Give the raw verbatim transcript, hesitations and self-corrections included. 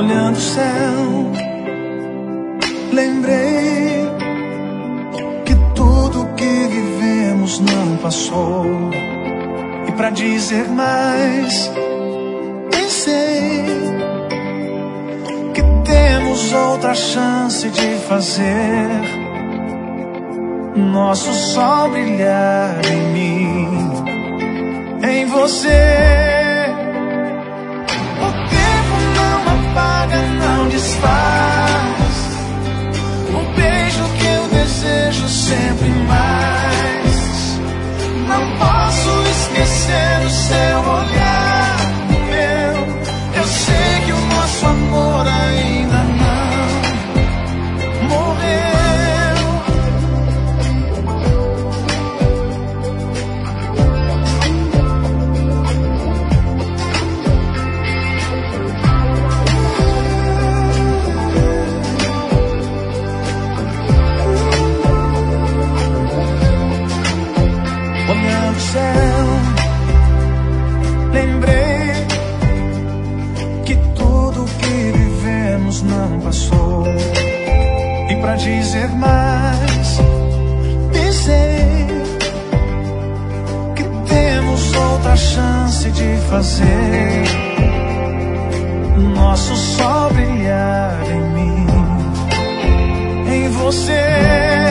olhando o céu, lembrei que tudo que vivemos não passou. E pra dizer mais, pensei que temos outra chance de fazer nosso sol brilhar em mim, em você. Não desfaz o beijo que eu desejo sempre mais. Não posso esquecer o seu olhar, o meu. Eu sei que o nosso amor ainda não morreu. Olhando o céu, lembrei que tudo que vivemos não passou. E pra dizer mais, pensei que temos outra chance de fazer nosso sol brilhar em mim, em você.